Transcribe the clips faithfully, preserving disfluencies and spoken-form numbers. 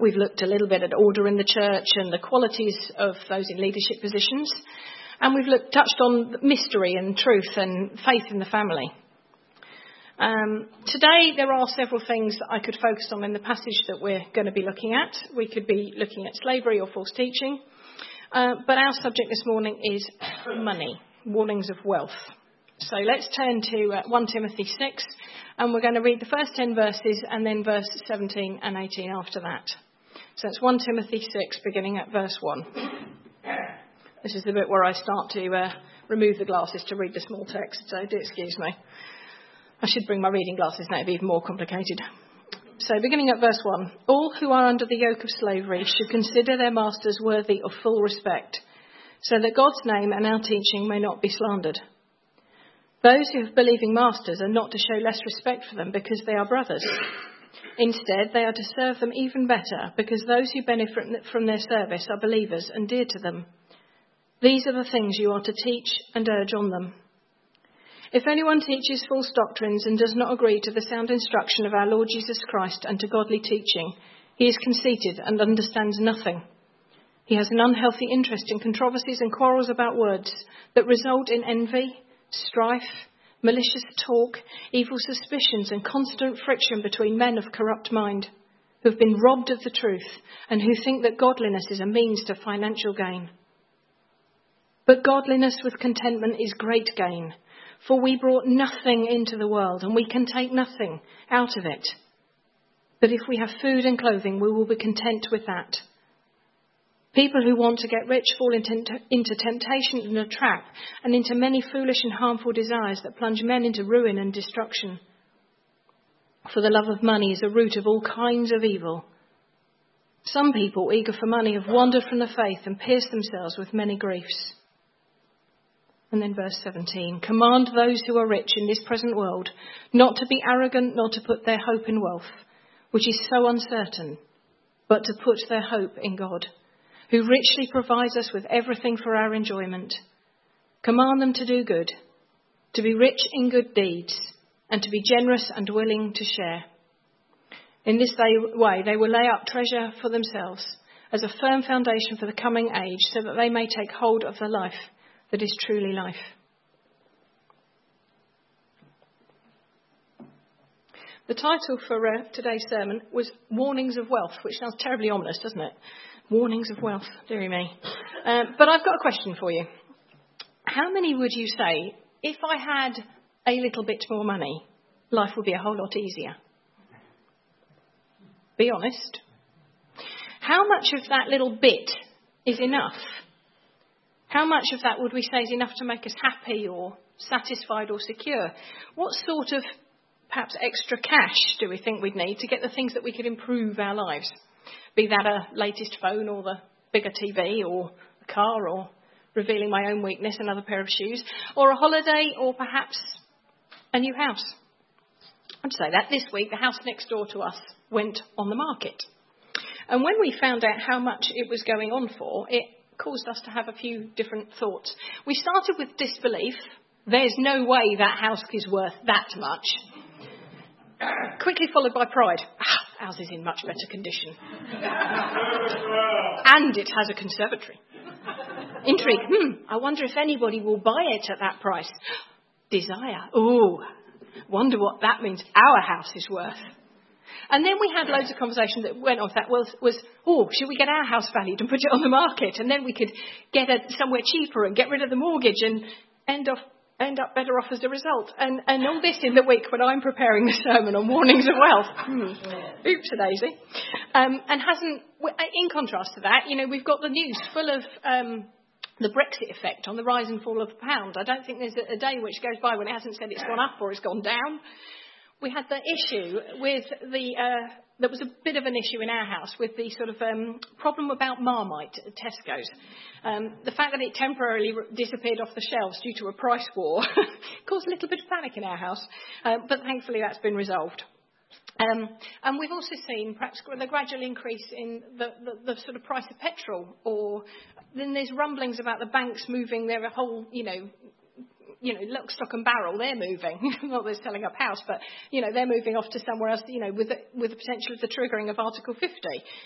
We've looked a little bit at order in the church and the qualities of those in leadership positions. And we've looked, touched on mystery and truth and faith in the family. Um, today, there are several things that I could focus on in the passage that we're going to be looking at. We could be looking at slavery or false teaching. Uh, but our subject this morning is money, warnings of wealth. So let's turn to uh, First Timothy six, and we're going to read the first ten verses and then verse seventeen and eighteen after that. So it's First Timothy six, beginning at verse one. This is the bit where I start to uh, remove the glasses to read the small text, so do excuse me. I should bring my reading glasses now, it'd be even more complicated. So beginning at verse one, all who are under the yoke of slavery should consider their masters worthy of full respect, so that God's name and our teaching may not be slandered. Those who have believing masters are not to show less respect for them because they are brothers. Instead, they are to serve them even better because those who benefit from their service are believers and dear to them. These are the things you are to teach and urge on them. If anyone teaches false doctrines and does not agree to the sound instruction of our Lord Jesus Christ and to godly teaching, he is conceited and understands nothing. He has an unhealthy interest in controversies and quarrels about words that result in envy, strife, malicious talk, evil suspicions and constant friction between men of corrupt mind, who have been robbed of the truth and who think that godliness is a means to financial gain. But godliness with contentment is great gain, for we brought nothing into the world and we can take nothing out of it. But if we have food and clothing, we will be content with that. People who want to get rich fall into, into temptation and a trap, and into many foolish and harmful desires that plunge men into ruin and destruction. For the love of money is a root of all kinds of evil. Some people, eager for money, have wandered from the faith and pierced themselves with many griefs. And then verse seventeen, command those who are rich in this present world not to be arrogant, nor to put their hope in wealth, which is so uncertain, but to put their hope in God, who richly provides us with everything for our enjoyment. Command them to do good, to be rich in good deeds, and to be generous and willing to share. In this way, they will lay up treasure for themselves as a firm foundation for the coming age, so that they may take hold of the life that is truly life. The title for uh, today's sermon was Warnings of Wealth, which sounds terribly ominous, doesn't it? Warnings of wealth, dearie me. Uh, but I've got a question for you. How many would you say, if I had a little bit more money, life would be a whole lot easier? Be honest. How much of that little bit is enough? How much of that would we say is enough to make us happy or satisfied or secure? What sort of perhaps extra cash do we think we'd need to get the things that we could improve our lives? Be that a latest phone or the bigger T V or a car or revealing my own weakness, another pair of shoes, or a holiday or perhaps a new house. I'd say that this week the house next door to us went on the market. And when we found out how much it was going on for, it caused us to have a few different thoughts. We started with disbelief. There's no way that house is worth that much. Quickly followed by pride. Ah, ours is in much better condition. And it has a conservatory. Intrigue. Hmm, I wonder if anybody will buy it at that price. Desire. Oh, wonder what that means our house is worth. And then we had loads of conversation that went off that was, was, oh, should we get our house valued and put it on the market? And then we could get it somewhere cheaper and get rid of the mortgage and end off end up better off as a result. And, and all this in the week when I'm preparing the sermon on warnings of wealth. Hmm. Oops a daisy. Um, and hasn't, in contrast to that, you know, we've got the news full of um, the Brexit effect on the rise and fall of the pound. I don't think there's a, a day which goes by when it hasn't said it's gone up or it's gone down. We had the issue with the, uh, there was a bit of an issue in our house with the sort of um, problem about Marmite at Tesco's. Um, the fact that it temporarily disappeared off the shelves due to a price war caused a little bit of panic in our house, uh, but thankfully that's been resolved. Um, and we've also seen perhaps the gradual increase in the, the, the sort of price of petrol, or then there's rumblings about the banks moving their whole, you know, you know, lock, stock and barrel, they're moving. Not they're selling up house, but, you know, they're moving off to somewhere else, you know, with the, with the potential of the triggering of Article fifty.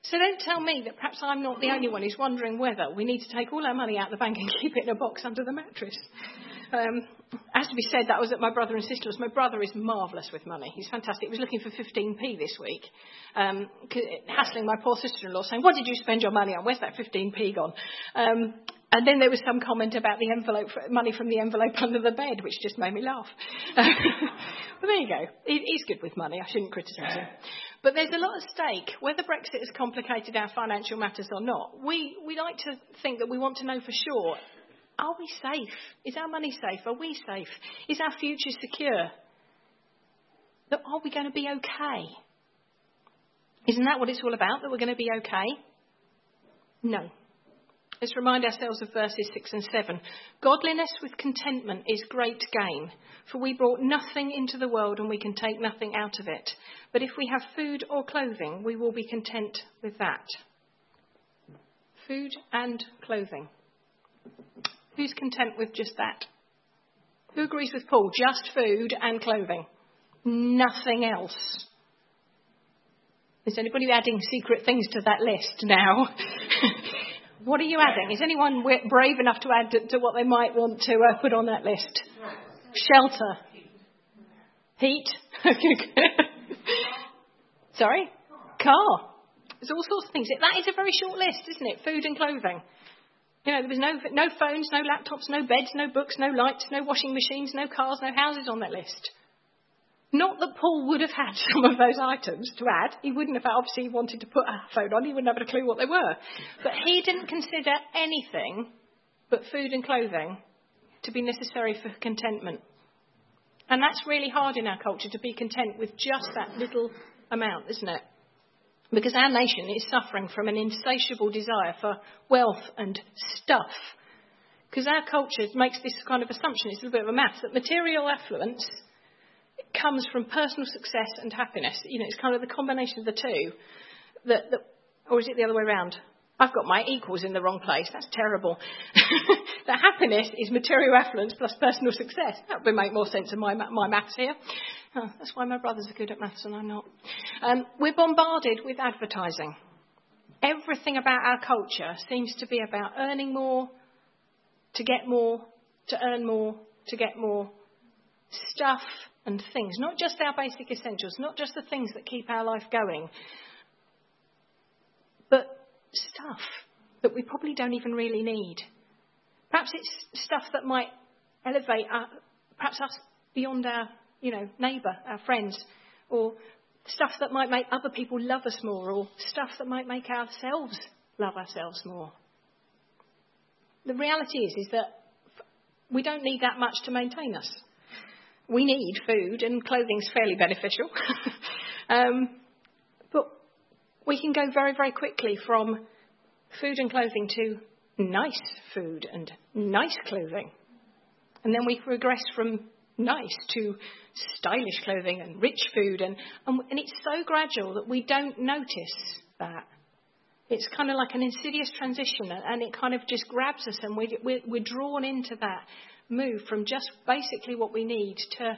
So don't tell me that perhaps I'm not the only one who's wondering whether we need to take all our money out of the bank and keep it in a box under the mattress. Um, as to be said, that was at my brother and sister's. My brother is marvellous with money. He's fantastic. He was looking for fifteen p this week, um, hassling my poor sister-in-law, saying, what did you spend your money on? Where's that fifteen p gone? Um, and then there was some comment about the envelope, money from the envelope under the bed, which just made me laugh. Well, there you go. He, he's good with money. I shouldn't criticise him. But there's a lot at stake. Whether Brexit has complicated our financial matters or not, we, we like to think that we want to know for sure. Are we safe? Is our money safe? Are we safe? Is our future secure? That are we going to be okay? Isn't that what it's all about, that we're going to be okay? No. Let's remind ourselves of verses six and seven. Godliness with contentment is great gain, for we brought nothing into the world and we can take nothing out of it. But if we have food or clothing, we will be content with that. Food and clothing. Who's content with just that? Who agrees with Paul? Just food and clothing. Nothing else. Is anybody adding secret things to that list now? What are you adding? Is anyone brave enough to add to, to what they might want to uh, put on that list? Shelter. Heat. Sorry? Car. There's all sorts of things. That is a very short list, isn't it? Food and clothing. You know, there was no no phones, no laptops, no beds, no books, no lights, no washing machines, no cars, no houses on that list. Not that Paul would have had some of those items to add. He wouldn't have obviously wanted to put a phone on. He wouldn't have a clue what they were. But he didn't consider anything but food and clothing to be necessary for contentment. And that's really hard in our culture, to be content with just that little amount, isn't it? Because our nation is suffering from an insatiable desire for wealth and stuff. Because our culture makes this kind of assumption, it's a little bit of a maths, that material affluence comes from personal success and happiness. You know, it's kind of the combination of the two. That, that, or is it the other way around? I've got my equals in the wrong place. That's terrible. That happiness is material affluence plus personal success. That would make more sense in my, my maths here. Oh, that's why my brothers are good at maths and I'm not. Um, we're bombarded with advertising. Everything about our culture seems to be about earning more, to get more, to earn more, to get more. Stuff and things. Not just our basic essentials, not just the things that keep our life going, but stuff that we probably don't even really need. Perhaps it's stuff that might elevate our, perhaps us beyond our, you know, neighbour, our friends, or stuff that might make other people love us more, or stuff that might make ourselves love ourselves more. The reality is, is that we don't need that much to maintain us. We need food, and clothing's fairly beneficial. um, but we can go very, very quickly from food and clothing to nice food and nice clothing. And then we regress from nice to stylish clothing and rich food. And, and, and it's so gradual that we don't notice that. It's kind of like an insidious transition, and it kind of just grabs us, and we, we're, we're drawn into that move from just basically what we need to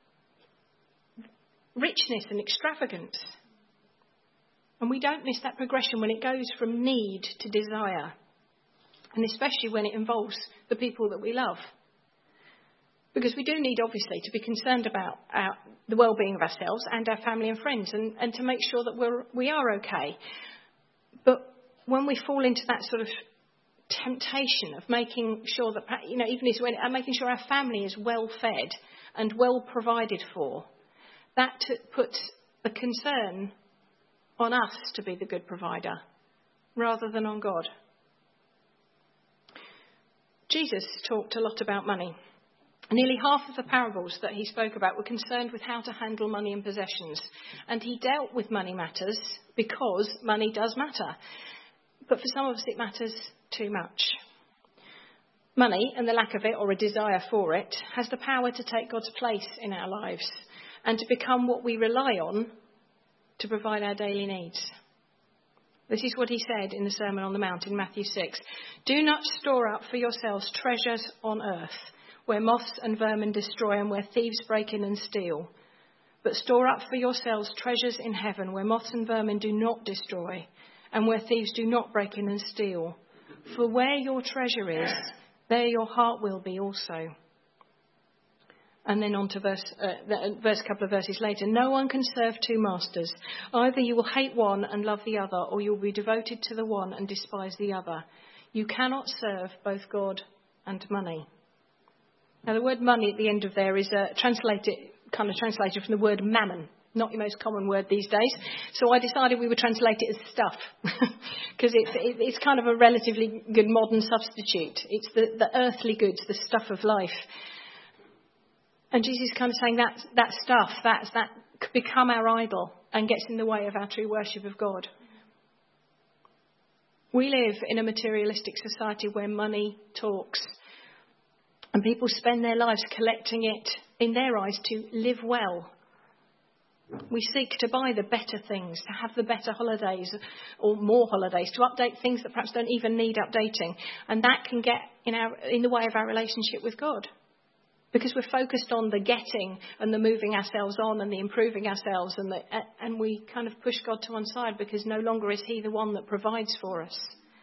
richness and extravagance. And we don't miss that progression when it goes from need to desire, and especially when it involves the people that we love. Because we do need, obviously, to be concerned about our, the well-being of ourselves and our family and friends, and, and to make sure that we're, we are okay. But when we fall into that sort of temptation of making sure that, you know, even when uh, making sure our family is well fed and well provided for, that t- puts the concern on us to be the good provider rather than on God. Jesus talked a lot about money. Nearly half of the parables that he spoke about were concerned with how to handle money and possessions. And he dealt with money matters because money does matter. But for some of us it matters too much. Money, and the lack of it or a desire for it, has the power to take God's place in our lives and to become what we rely on to provide our daily needs. This is what he said in the Sermon on the Mount in Matthew six. Do not store up for yourselves treasures on earth, where moths and vermin destroy and where thieves break in and steal. But store up for yourselves treasures in heaven, where moths and vermin do not destroy and where thieves do not break in and steal. For where your treasure is, there your heart will be also. And then on to verse, uh, verse a couple of verses later. No one can serve two masters. Either you will hate one and love the other, or you will be devoted to the one and despise the other. You cannot serve both God and money. Now the word money at the end of there is uh, translated, kind of translated from the word mammon. Not your most common word these days. So I decided we would translate it as stuff. Because it's, it, it's kind of a relatively good modern substitute. It's the, the earthly goods, the stuff of life. And Jesus is kind of saying that that stuff, that, that could become our idol and gets in the way of our true worship of God. We live in a materialistic society where money talks. And people spend their lives collecting it, in their eyes, to live well. We seek to buy the better things, to have the better holidays or more holidays, to update things that perhaps don't even need updating. And that can get in our in the way of our relationship with God. Because we're focused on the getting and the moving ourselves on and the improving ourselves, and the, and we kind of push God to one side because no longer is he the one that provides for us.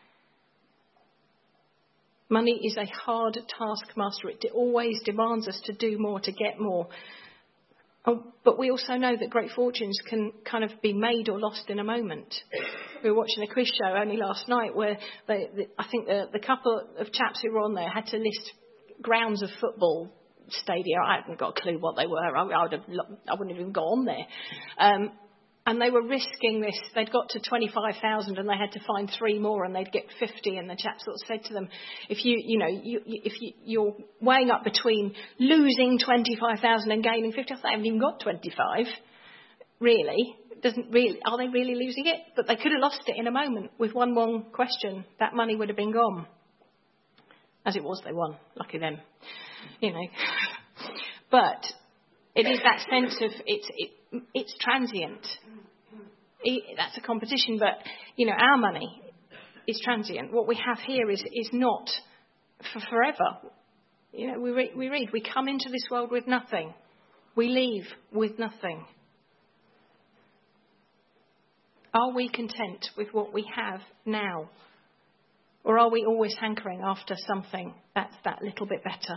Money is a hard taskmaster. It always demands us to do more, to get more. Oh, but we also know that great fortunes can kind of be made or lost in a moment. We were watching a quiz show only last night where they, the, I think the, the couple of chaps who were on there had to list grounds of football stadia. I hadn't got a clue what they were. I, I, would have, I wouldn't have even got on there. Um, and they were risking this. They'd got to twenty-five thousand and they had to find three more and they'd get fifty. And the chap sort of said to them, if you, you know, you, if you, you're weighing up between losing twenty-five thousand and gaining fifty, they haven't even got twenty-five. Really, it doesn't really. Are they really losing it? But they could have lost it in a moment with one wrong question. That money would have been gone. As it was, they won. Lucky them. You know, but it is that sense of it's it, it's transient. It, that's a competition, but you know, our money is transient. What we have here is is not for forever. You know, we re- we read, we come into this world with nothing, we leave with nothing. Are we content with what we have now, or are we always hankering after something that's that little bit better?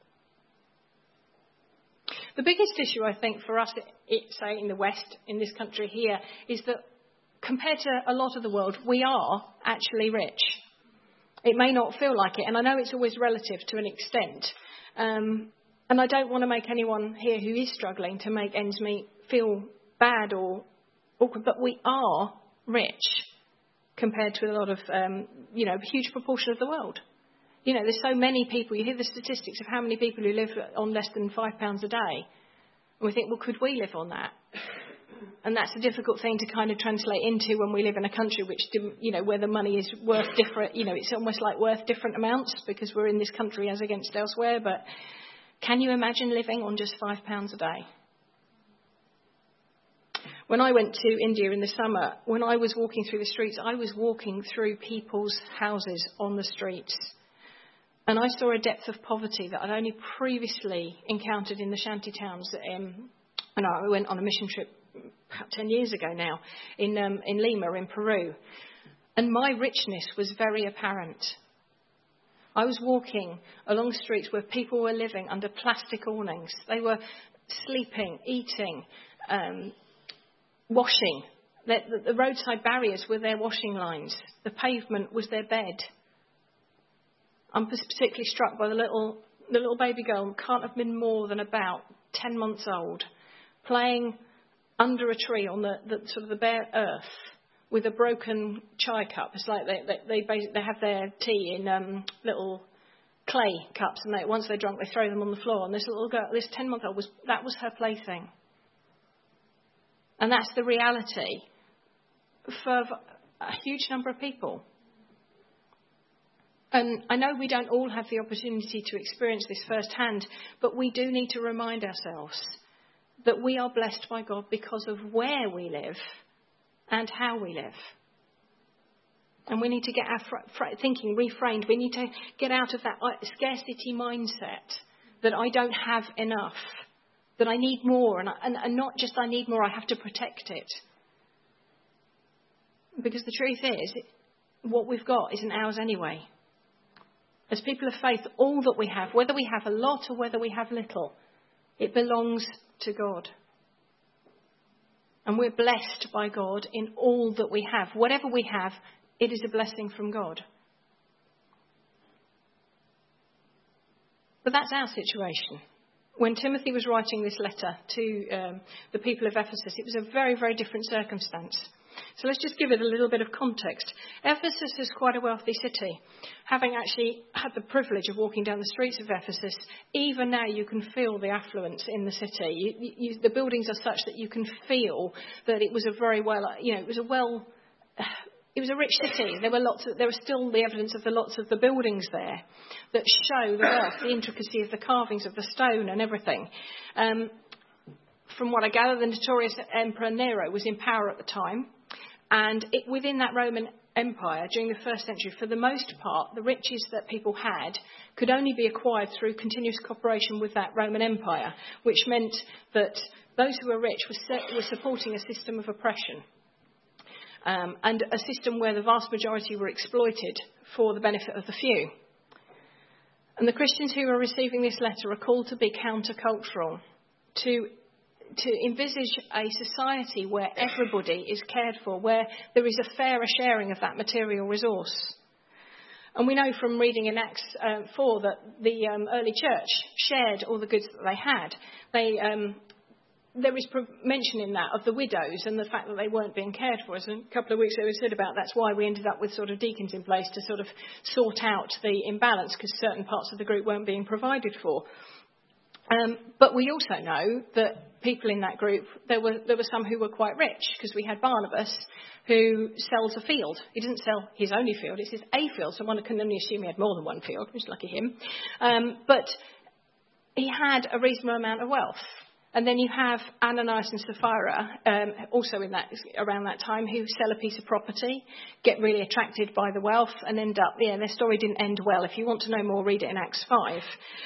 The biggest issue, I think, for us, it, say, in the West, in this country here, is that compared to a lot of the world, we are actually rich. It may not feel like it, and I know it's always relative to an extent. Um, and I don't want to make anyone here who is struggling to make ends meet feel bad or awkward, but we are rich compared to a lot of, um, you know, a huge proportion of the world. You know, there's so many people, you hear the statistics of how many people who live on less than five pounds a day. And we think, well, could we live on that? And that's a difficult thing to kind of translate into when we live in a country which, you know, where the money is worth different, you know, it's almost like worth different amounts because we're in this country as against elsewhere. But can you imagine living on just five pounds a day? When I went to India in the summer, when I was walking through the streets, I was walking through people's houses on the streets. And I saw a depth of poverty that I'd only previously encountered in the shanty towns. Um, and I went on a mission trip about ten years ago now in um, in Lima in Peru. And my richness was very apparent. I was walking along streets where people were living under plastic awnings. They were sleeping, eating, um, washing. The, the, the roadside barriers were their washing lines. The pavement was their bed. I'm particularly struck by the little the little baby girl, can't have been more than about ten months old, playing under a tree on the, the sort of the bare earth with a broken chai cup. It's like they they they, basically, they have their tea in um, little clay cups, and they, once they're drunk, they throw them on the floor. And this little girl, this ten month old, was that was her plaything, and that's the reality for a huge number of people. And I know we don't all have the opportunity to experience this firsthand, but we do need to remind ourselves that we are blessed by God because of where we live and how we live. And we need to get our fr- fr- thinking reframed. We need to get out of that scarcity mindset that I don't have enough, that I need more, and, I, and, and not just I need more, I have to protect it. Because the truth is, what we've got isn't ours anyway. As people of faith, all that we have, whether we have a lot or whether we have little, it belongs to God. And we're blessed by God in all that we have. Whatever we have, it is a blessing from God. But that's our situation. When Timothy was writing this letter to um, the people of Ephesus, it was a very, very different circumstance. So let's just give it a little bit of context. Ephesus is quite a wealthy city. Having actually had the privilege of walking down the streets of Ephesus, even now you can feel the affluence in the city. You, you, the buildings are such that you can feel that it was a very well, you know, it was a well, it was a rich city. There were lots of, there was still the evidence of the lots of the buildings there that show the wealth, the intricacy of the carvings of the stone and everything. Um, from what I gather, the notorious Emperor Nero was in power at the time. And it, within that Roman Empire, during the first century, for the most part, the riches that people had could only be acquired through continuous cooperation with that Roman Empire, which meant that those who were rich were, were supporting a system of oppression, um, and a system where the vast majority were exploited for the benefit of the few. And the Christians who are receiving this letter are called to be countercultural, to to envisage a society where everybody is cared for, where there is a fairer sharing of that material resource. And we know from reading in Acts uh, four that the um, early church shared all the goods that they had. They, um, there is mention in that of the widows and the fact that they weren't being cared for. As a couple of weeks ago we said about, that's why we ended up with sort of deacons in place to sort of sort out the imbalance, because certain parts of the group weren't being provided for. Um, but we also know that people in that group, there were there were some who were quite rich, because we had Barnabas, who sells a field. He didn't sell his only field, it's his a field, so one can only assume he had more than one field, which is lucky him. Um, but he had a reasonable amount of wealth. And then you have Ananias and Sapphira, um, also in that around that time, who sell a piece of property, get really attracted by the wealth, and end up, yeah, their story didn't end well. If you want to know more, read it in Acts five.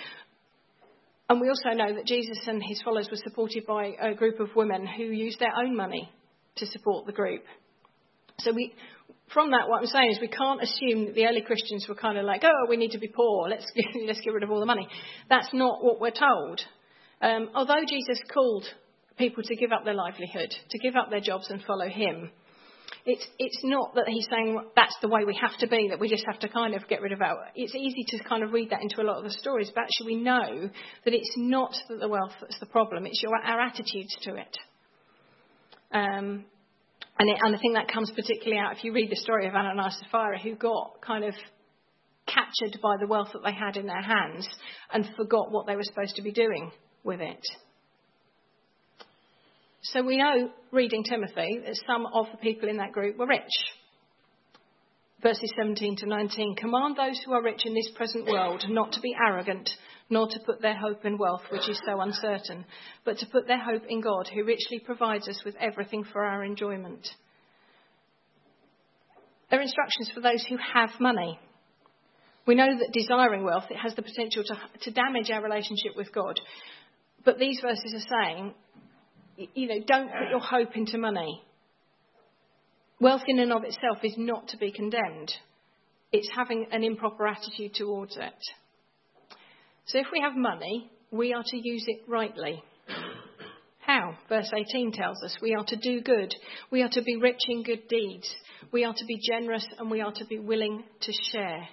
And we also know that Jesus and his followers were supported by a group of women who used their own money to support the group. So we, from that, what I'm saying is we can't assume that the early Christians were kind of like, oh, we need to be poor, let's, let's get rid of all the money. That's not what we're told. Um, although Jesus called people to give up their livelihood, to give up their jobs and follow him, It's it's not that he's saying that's the way we have to be, that we just have to kind of get rid of our... It's easy to kind of read that into a lot of the stories, but actually we know that it's not that the wealth that's the problem, it's your, our attitudes to it. Um, and, it, and I think that comes particularly out if you read the story of Ananias and Sapphira, who got kind of captured by the wealth that they had in their hands and forgot what they were supposed to be doing with it. So we know, reading Timothy, that some of the people in that group were rich. Verses seventeen to nineteen, command those who are rich in this present world not to be arrogant, nor to put their hope in wealth, which is so uncertain, but to put their hope in God, who richly provides us with everything for our enjoyment. There are instructions for those who have money. We know that desiring wealth, it has the potential to, to damage our relationship with God. But these verses are saying, you know, don't put your hope into money. Wealth in and of itself is not to be condemned. It's having an improper attitude towards it. So if we have money, we are to use it rightly. How? Verse eighteen tells us we are to do good. We are to be rich in good deeds. We are to be generous, and we are to be willing to share.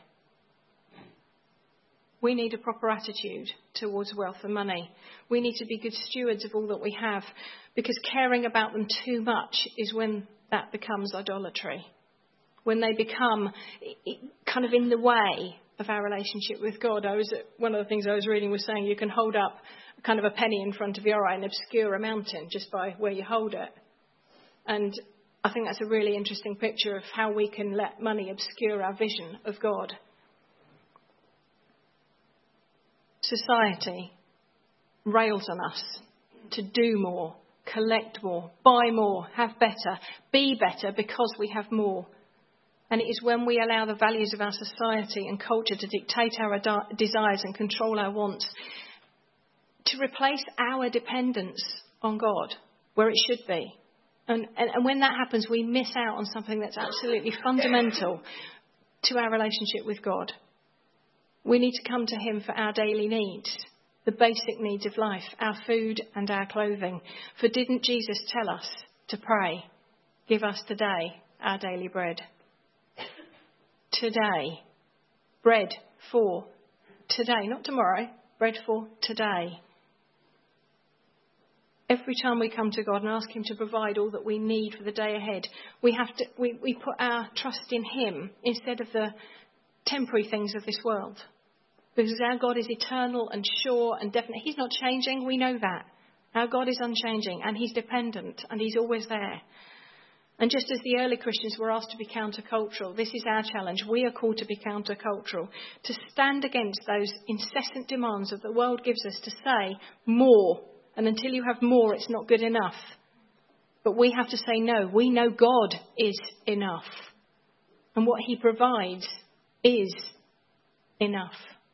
We need a proper attitude towards wealth and money. We need to be good stewards of all that we have, because caring about them too much is when that becomes idolatry. When they become kind of in the way of our relationship with God. I was one of the things I was reading was saying you can hold up kind of a penny in front of your eye and obscure a mountain just by where you hold it. And I think that's a really interesting picture of how we can let money obscure our vision of God. Society rails on us to do more, collect more, buy more, have better, be better because we have more. And it is when we allow the values of our society and culture to dictate our desires and control our wants, to replace our dependence on God where it should be. And, and, and when that happens, we miss out on something that's absolutely fundamental to our relationship with God. We need to come to him for our daily needs, the basic needs of life, our food and our clothing. For didn't Jesus tell us to pray, give us today our daily bread? Today. Bread for today, not tomorrow. Bread for today. Every time we come to God and ask him to provide all that we need for the day ahead, we have to we, we put our trust in him instead of the temporary things of this world. Because our God is eternal and sure and definite. He's not changing, we know that. Our God is unchanging and he's dependent and he's always there. And just as the early Christians were asked to be countercultural, this is our challenge. We are called to be countercultural, to stand against those incessant demands that the world gives us to say more. And until you have more, it's not good enough. But we have to say no. We know God is enough. And what he provides is enough.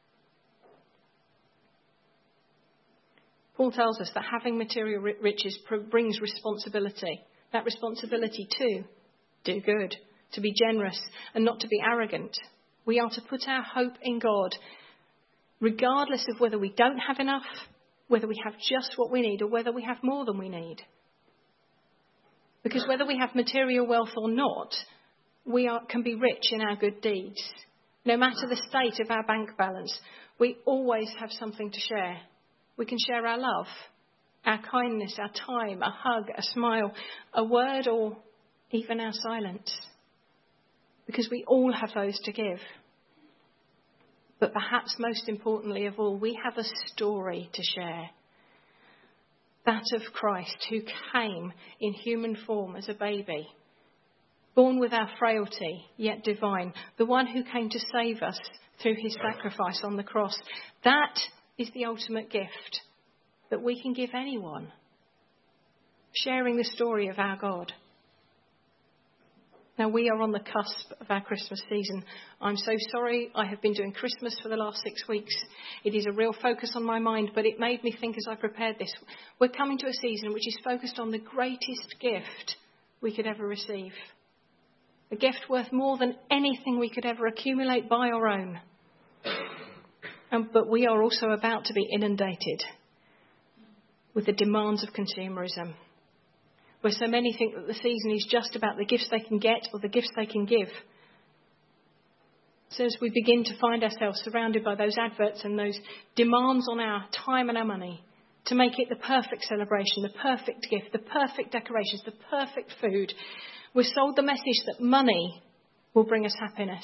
Paul tells us that having material riches brings responsibility. That responsibility to do good, to be generous and not to be arrogant. We are to put our hope in God, regardless of whether we don't have enough, whether we have just what we need or whether we have more than we need. Because whether we have material wealth or not, we are, can be rich in our good deeds. No matter the state of our bank balance, we always have something to share. We can share our love, our kindness, our time, a hug, a smile, a word, or even our silence. Because we all have those to give. But perhaps most importantly of all, we have a story to share. That of Christ, who came in human form as a baby, born with our frailty, yet divine, the one who came to save us through his sacrifice on the cross. That is the ultimate gift that we can give anyone, sharing the story of our God. Now, we are on the cusp of our Christmas season. I'm so sorry I have been doing Christmas for the last six weeks. It is a real focus on my mind, but it made me think as I prepared this. We're coming to a season which is focused on the greatest gift we could ever receive. A gift worth more than anything we could ever accumulate by our own. Um, but we are also about to be inundated with the demands of consumerism, where so many think that the season is just about the gifts they can get or the gifts they can give. So as we begin to find ourselves surrounded by those adverts and those demands on our time and our money to make it the perfect celebration, the perfect gift, the perfect decorations, the perfect food, we're sold the message that money will bring us happiness.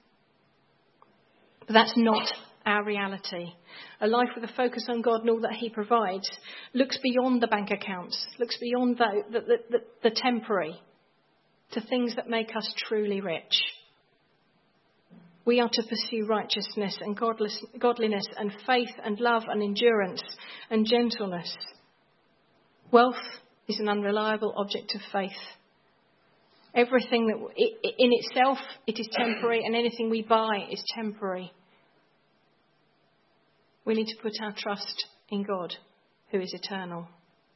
But that's not our reality. A life with a focus on God and all that he provides looks beyond the bank accounts, looks beyond the, the, the, the, the temporary, to things that make us truly rich. We are to pursue righteousness and godless, godliness and faith and love and endurance and gentleness. Wealth is an unreliable object of faith. Everything that in itself, it is temporary, and anything we buy is temporary. We need to put our trust in God, who is eternal.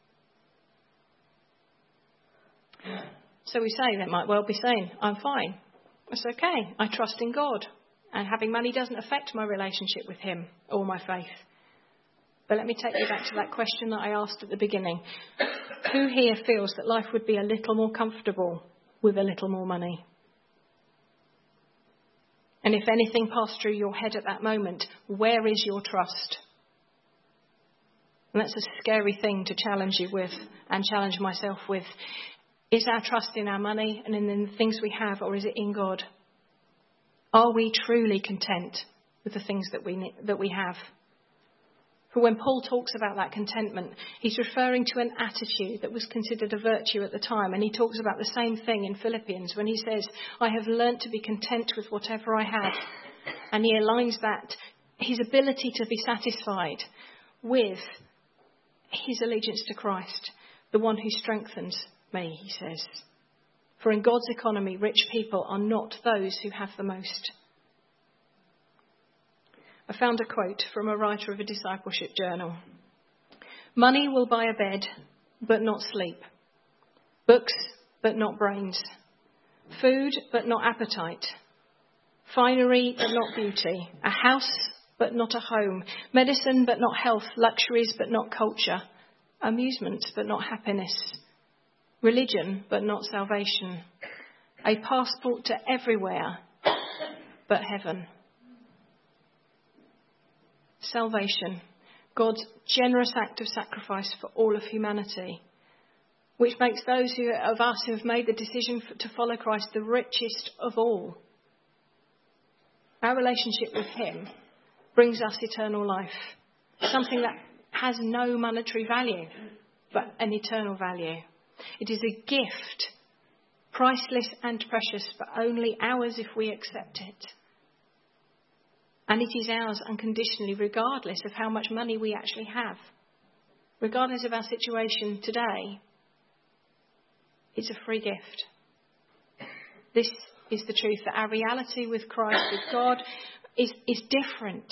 So we say, they might well be saying, I'm fine. It's okay. I trust in God. And having money doesn't affect my relationship with him or my faith. But let me take you back to that question that I asked at the beginning. Who here feels that life would be a little more comfortable with a little more money? And if anything passed through your head at that moment, where is your trust? And that's a scary thing to challenge you with and challenge myself with. Is our trust in our money and in the things we have, or is it in God? Are we truly content with the things that we that we have? For when Paul talks about that contentment, he's referring to an attitude that was considered a virtue at the time. And he talks about the same thing in Philippians when he says, I have learnt to be content with whatever I have. And he aligns that, his ability to be satisfied, with his allegiance to Christ, the one who strengthens me, he says. For in God's economy, rich people are not those who have the most. I found a quote from a writer of a discipleship journal. Money will buy a bed, but not sleep. Books, but not brains. Food, but not appetite. Finery, but not beauty. A house, but not a home. Medicine, but not health. Luxuries, but not culture. Amusement, but not happiness. Religion, but not salvation. A passport to everywhere, but heaven. Salvation, God's generous act of sacrifice for all of humanity, which makes those who, of us who have made the decision to follow Christ the richest of all. Our relationship with him brings us eternal life, something that has no monetary value, but an eternal value. It is a gift, priceless and precious, but only ours if we accept it. And it is ours unconditionally, regardless of how much money we actually have. Regardless of our situation today, it's a free gift. This is the truth, that our reality with Christ, with God, is, is different.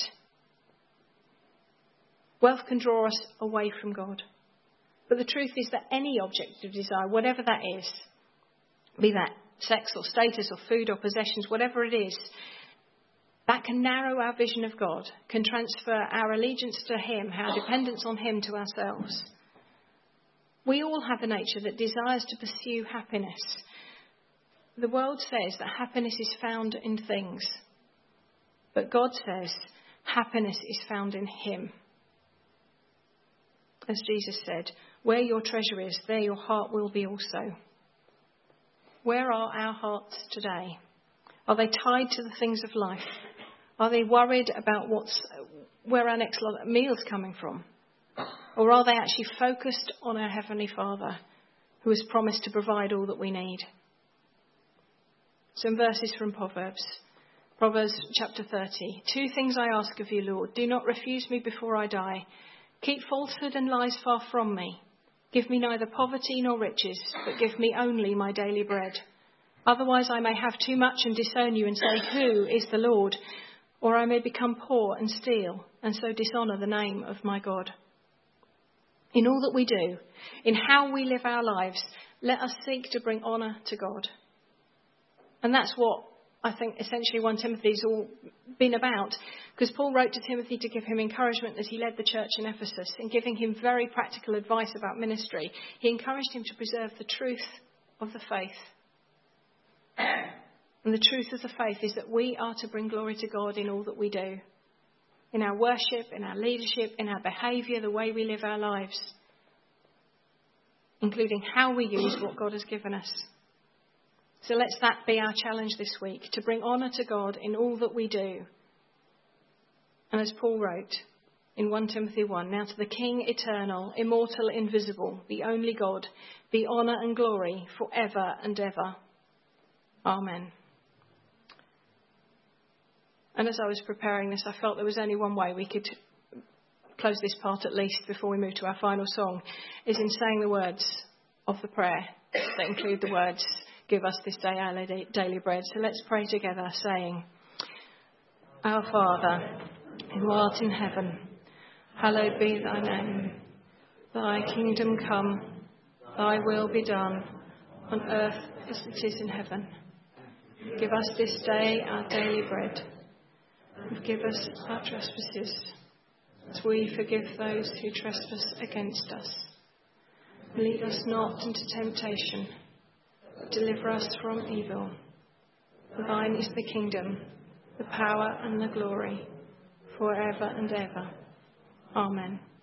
Wealth can draw us away from God. But the truth is that any object of desire, whatever that is, be that sex or status or food or possessions, whatever it is, that can narrow our vision of God, can transfer our allegiance to him, our dependence on him to ourselves. We all have a nature that desires to pursue happiness. The world says that happiness is found in things, but God says happiness is found in him. As Jesus said, where your treasure is, there your heart will be also. Where are our hearts today? Are they tied to the things of life? Are they worried about what's, where our next meal's coming from? Or are they actually focused on our Heavenly Father, who has promised to provide all that we need? Some verses from Proverbs. Proverbs chapter thirty. Two things I ask of you, Lord. Do not refuse me before I die. Keep falsehood and lies far from me. Give me neither poverty nor riches, but give me only my daily bread. Otherwise I may have too much and disown you and say, who is the Lord? Or I may become poor and steal, and so dishonour the name of my God. In all that we do, in how we live our lives, let us seek to bring honour to God. And that's what I think essentially First Timothy's all been about, because Paul wrote to Timothy to give him encouragement as he led the church in Ephesus, and giving him very practical advice about ministry. He encouraged him to preserve the truth of the faith. And the truth of the faith is that we are to bring glory to God in all that we do. In our worship, in our leadership, in our behaviour, the way we live our lives. Including how we use what God has given us. So let's that be our challenge this week, to bring honour to God in all that we do. And as Paul wrote in First Timothy one, now to the King eternal, immortal, invisible, the only God, be honour and glory forever and ever. Amen. And as I was preparing this, I felt there was only one way we could close this part at least before we move to our final song, is in saying the words of the prayer that include the words, give us this day our daily bread. So let's pray together, saying, Our Father, who art in heaven, hallowed be thy name. Thy kingdom come, thy will be done, on earth as it is in heaven. Give us this day our daily bread. Forgive us our trespasses, as we forgive those who trespass against us. Lead us not into temptation, but deliver us from evil. For thine is the kingdom, the power and the glory, forever and ever. Amen.